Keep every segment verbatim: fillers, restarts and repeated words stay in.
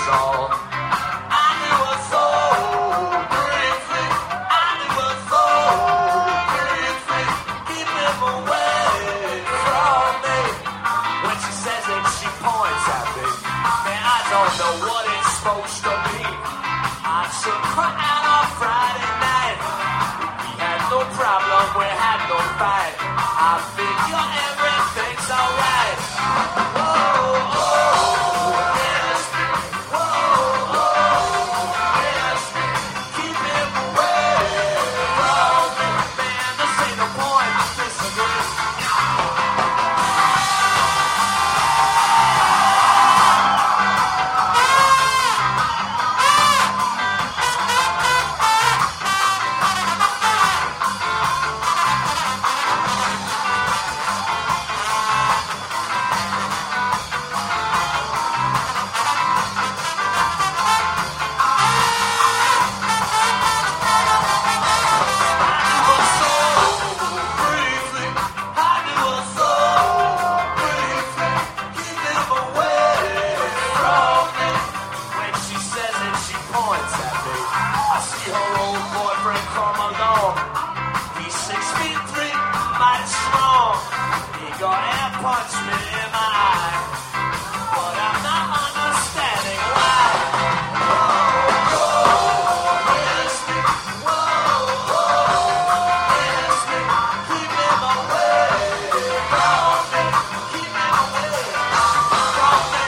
was all. I knew her so briefly. I knew her so briefly. Keep him away from me. When she says it, she points at me. Man, I don't know what it's supposed to mean. I took her out on Friday night. We had no problem, we had no fight. I figure everything's alright. Whoa, oh, yes. Whoa, oh, yes. Keep him away from me. Man, this ain't no point to disagree. Punch me in my eye, but I'm not understanding why. Whoa, whoa, yes, whoa, whoa, yes, keep him away from me, keep him away from me.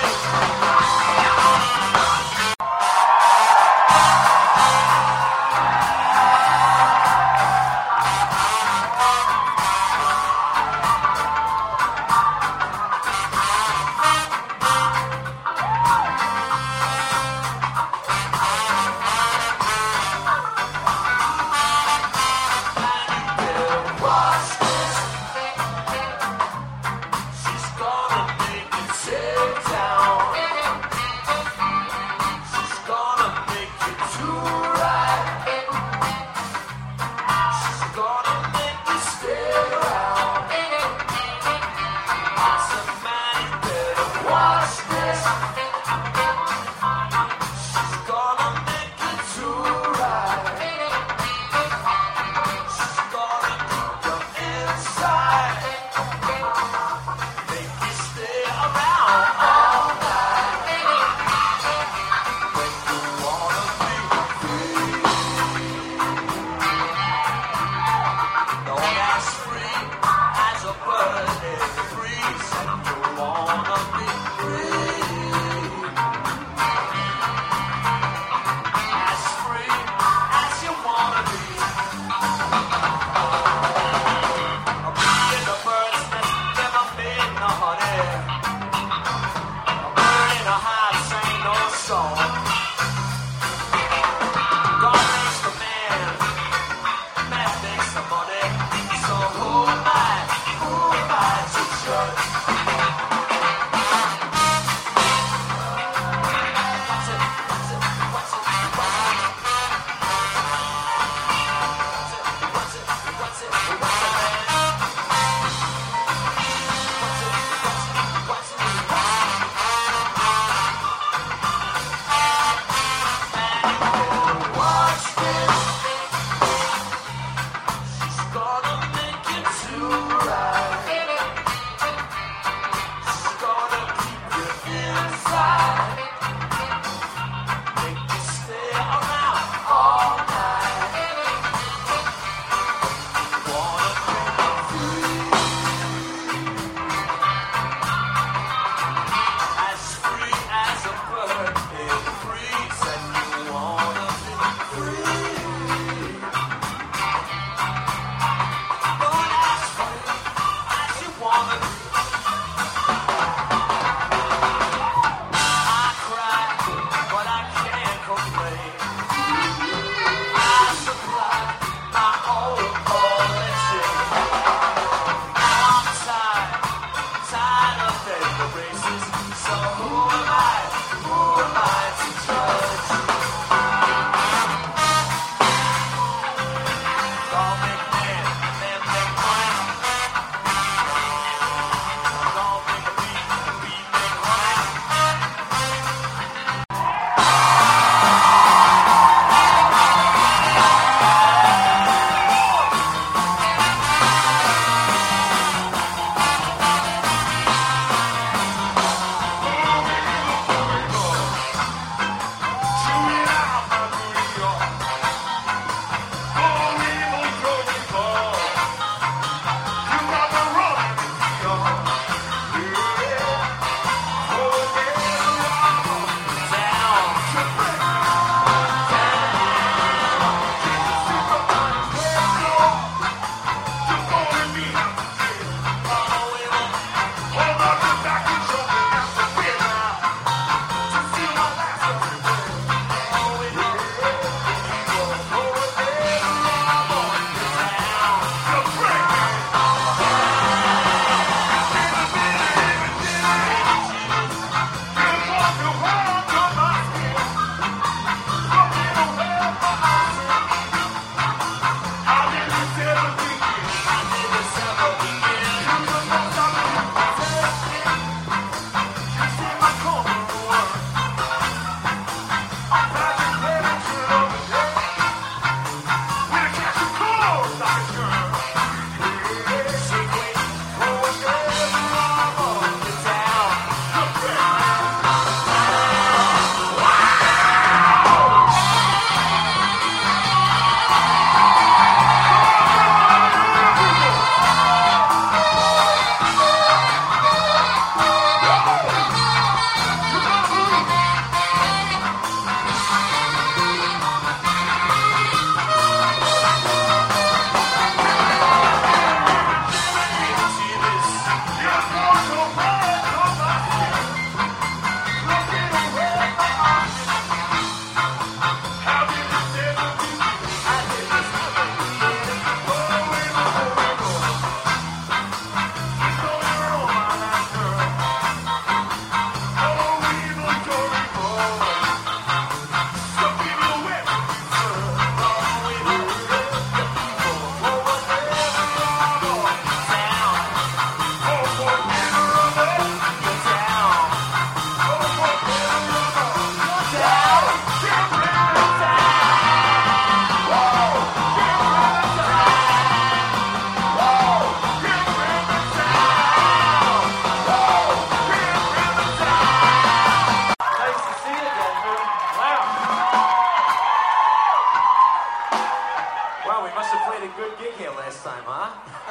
time, huh?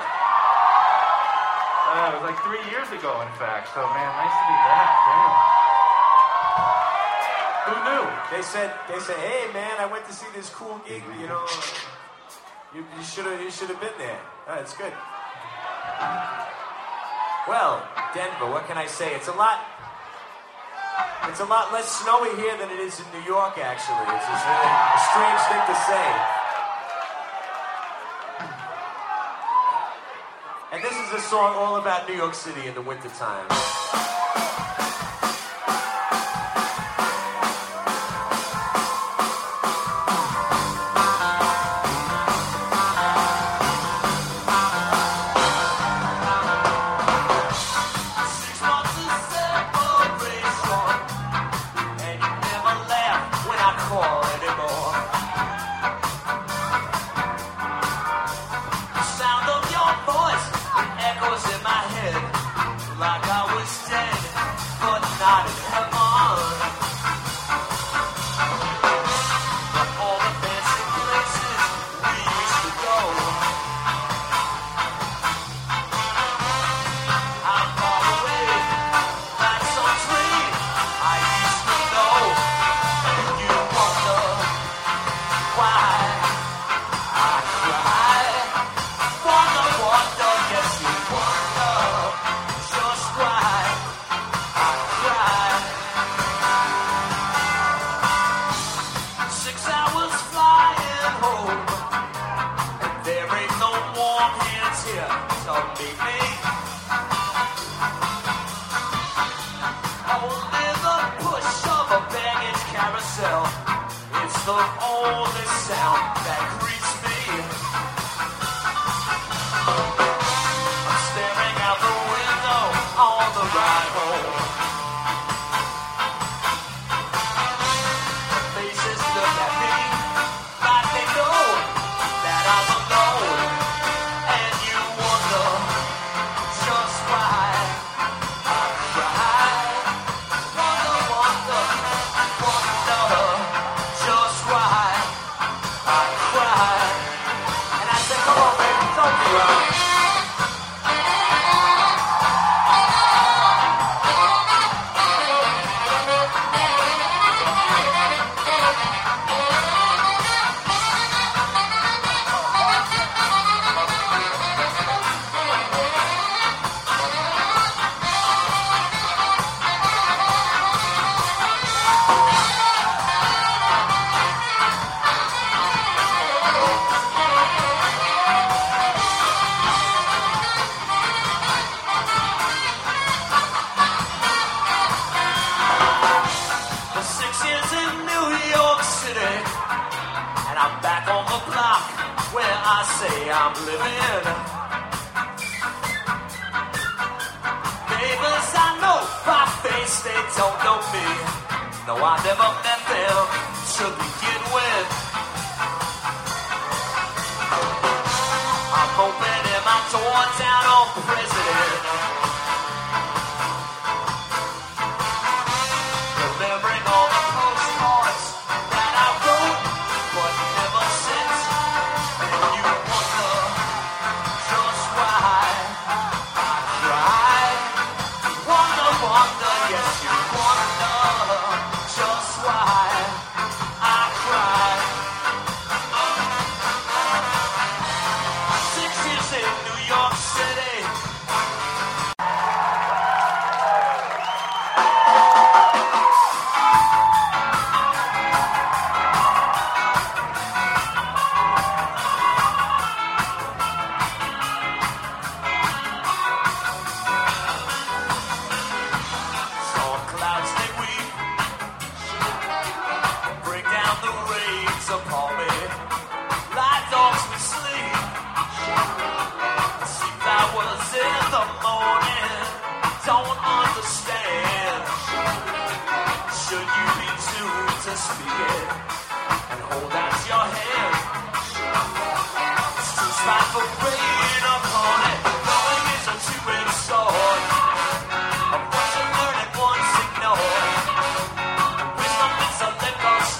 Uh, it was like three years ago, in fact. So, man, nice to be back. Damn. Who knew? They said, they said, hey, man, I went to see this cool gig, you know. You, you should have you should have been there. Oh, it's good. Well, Denver, what can I say? It's a lot It's a lot less snowy here than it is in New York, actually. It's just really a strange thing to say. And this is a song all about New York City in the wintertime.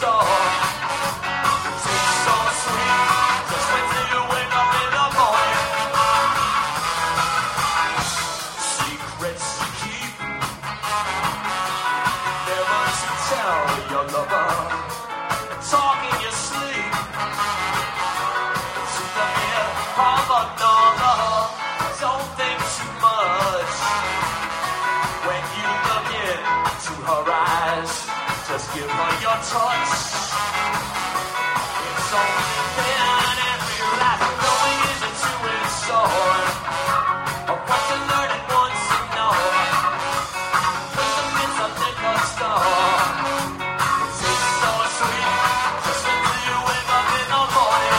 Just wait till you wake up in the morning. soul. Then and realize knowing isn't two-edged sword. Or what you learn and once you know. Wisdom is a liquor store. It tastes so sweet, just until you wake up in the morning.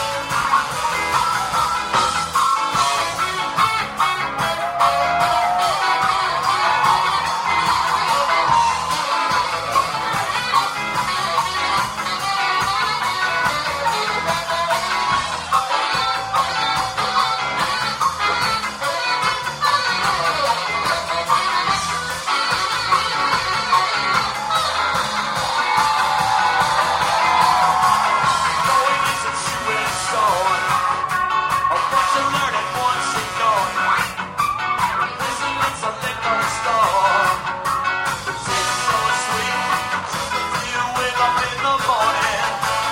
Knowing isn't two-edged sword. Or what you learn and once you know. Wisdom is a liquor store. It tastes so sweet, just until you wake up in the morning.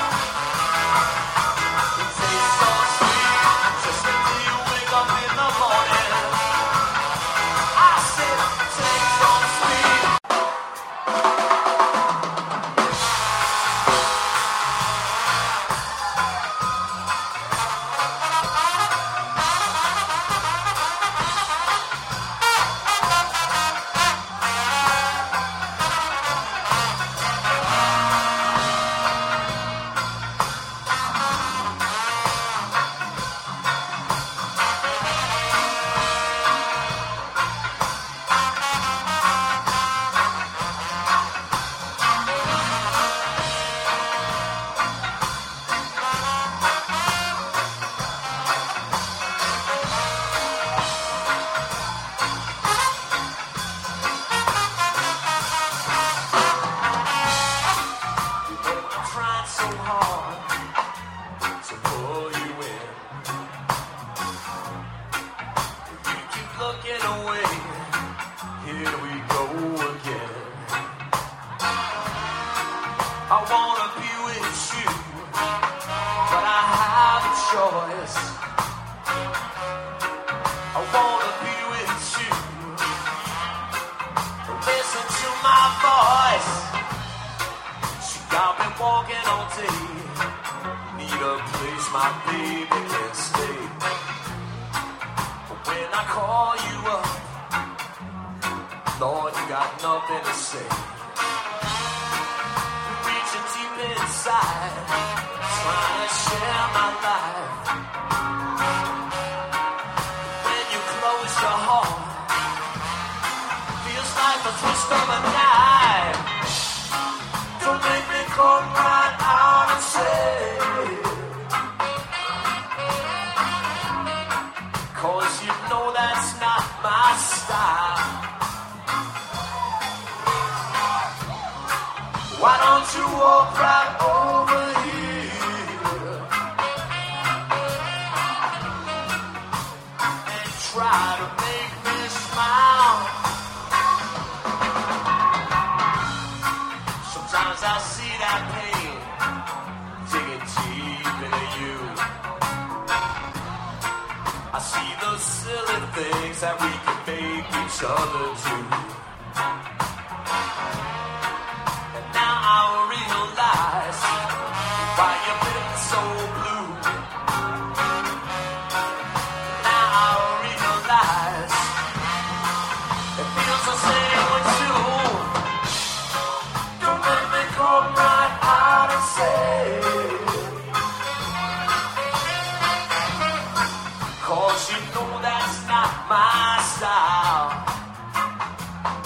It tastes so sweet, just until you wake up in the morning. I said, it tastes so sweet. I'm trying so hard to pull you in. You keep looking away. Here we go again. I wanna be with you, but I have a choice. I wanna be with you. Listen to my voice. I've been walking all day. Need a place my baby can stay. But when I call you up, Lord, you got nothing to say. Reaching deep inside, trying to share my life. When you close your heart, feels like a twist of a knife. Don't make me come right out and say, 'cause you know that's not my style. Why don't you walk right over here and try to make me smile? Sometimes I see that pain digging deep into you. I see those silly things that we can make each other do. And now I realize why you've been so blue. Now I realize it feels the same with you. Don't make me come right out and say, 'cause you know that's not my style.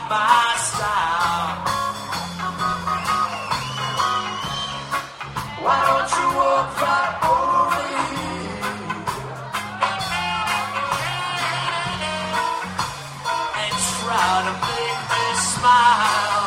my style. Why don't you walk right over here and try to make me smile?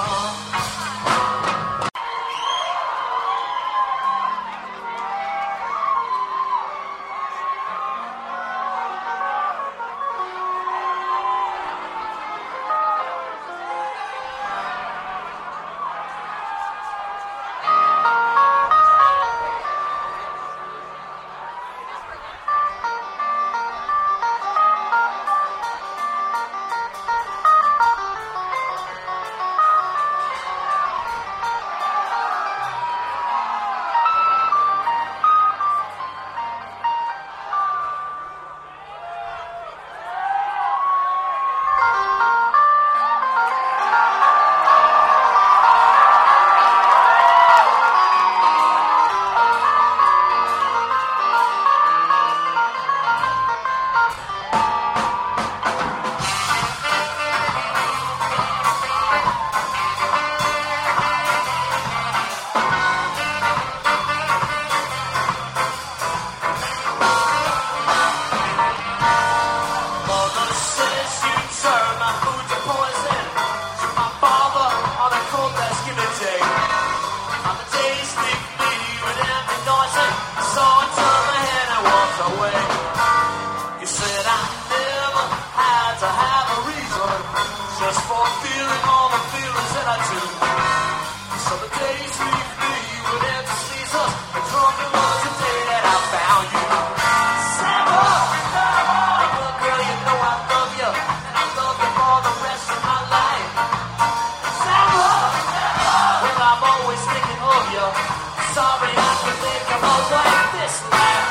Just for feeling all the feelings that I do. So the days leave me with empty seasons. The drunken was the day that I found you. Sarah, well, girl, you know I love you, and I love you for the rest of my life. Sarah, well, I'm always thinking of you. Sorry, I can think of a wife this life.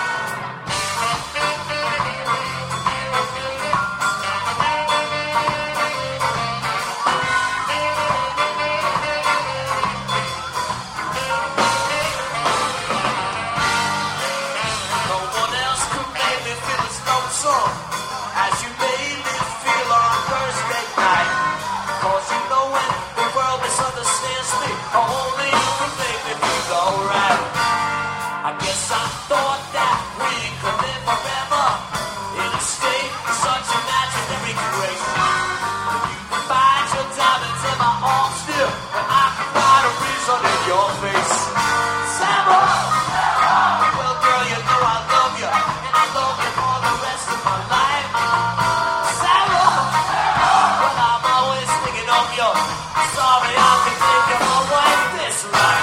As you made me feel on Thursday night. Cause you know when the world misunderstands me, only you can make me feel alright. I guess I thought that we could live forever in a state of such imaginary grace. If you can find your diamonds in my arms still, and I can find a reason in your face. Sarah, well girl, you know I love you, and I love you for the rest of my life. Sarah, well I'm always thinking of you. Sorry, I can think of a wife this life.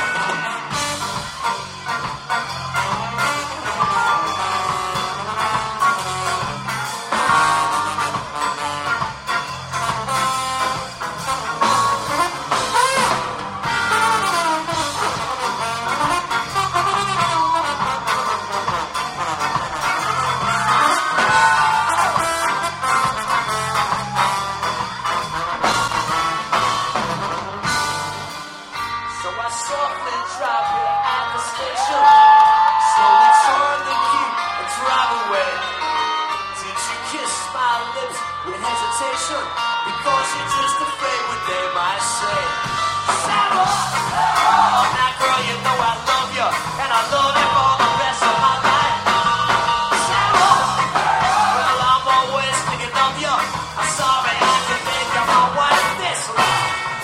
Softly drop you at the station, slowly turn the key and drive away. Did you kiss my lips with hesitation? Because you're just afraid what they might say. Sarah, oh, now girl, you know I love you, and I love you for the rest of my life. Sarah, well I'm always thinking of you. I'm sorry I can think of my wife this life.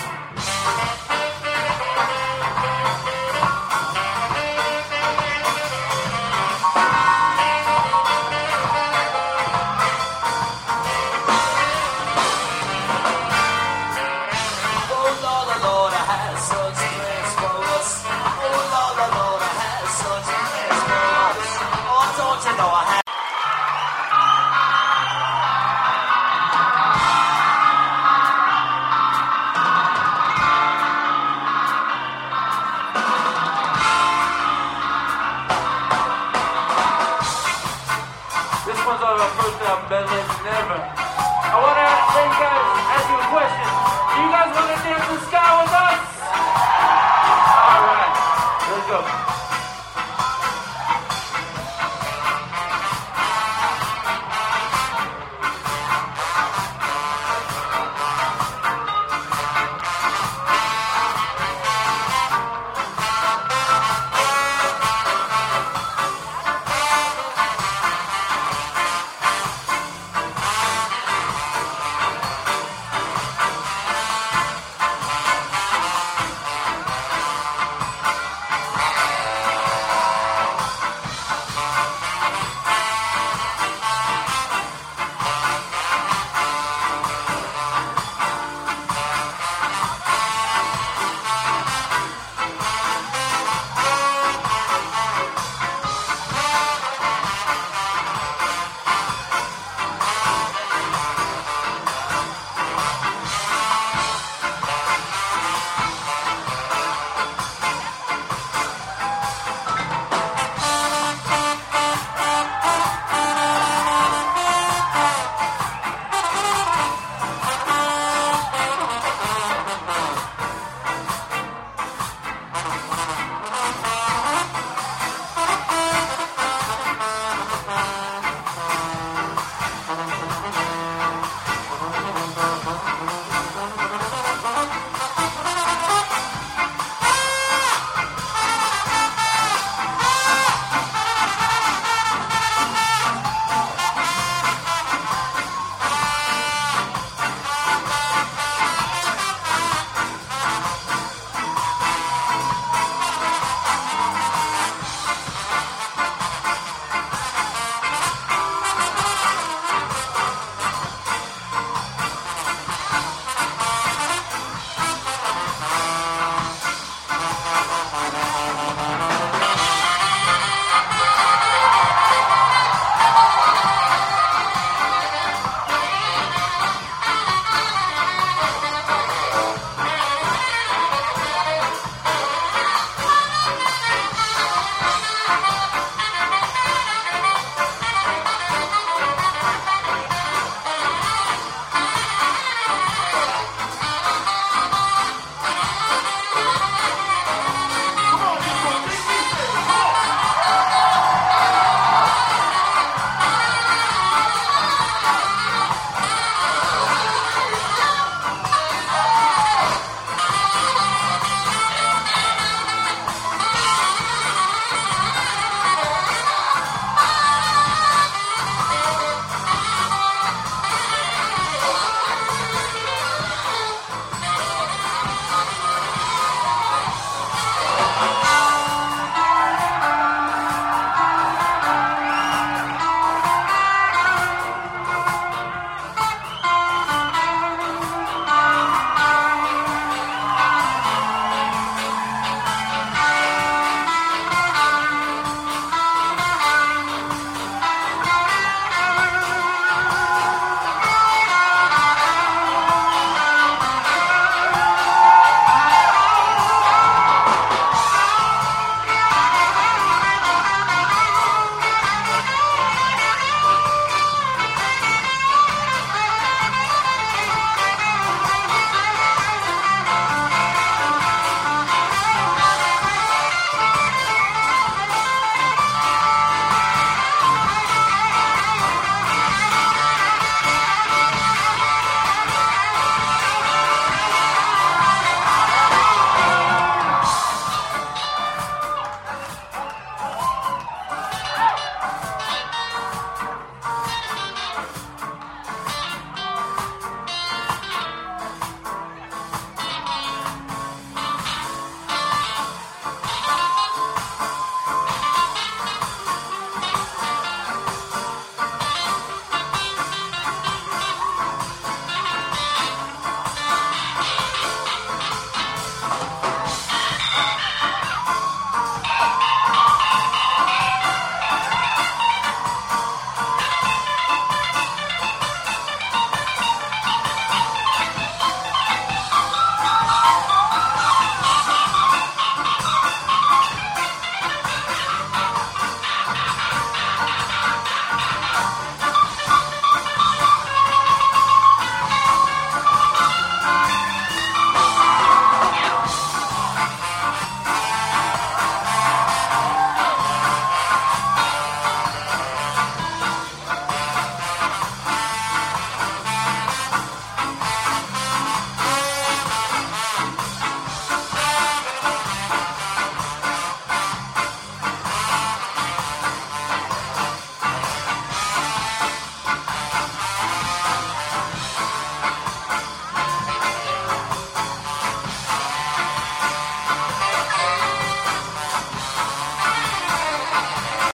Better late than never. I want to ask you guys, ask you a question. Do you guys want to dance the sky with us? All right, let's go.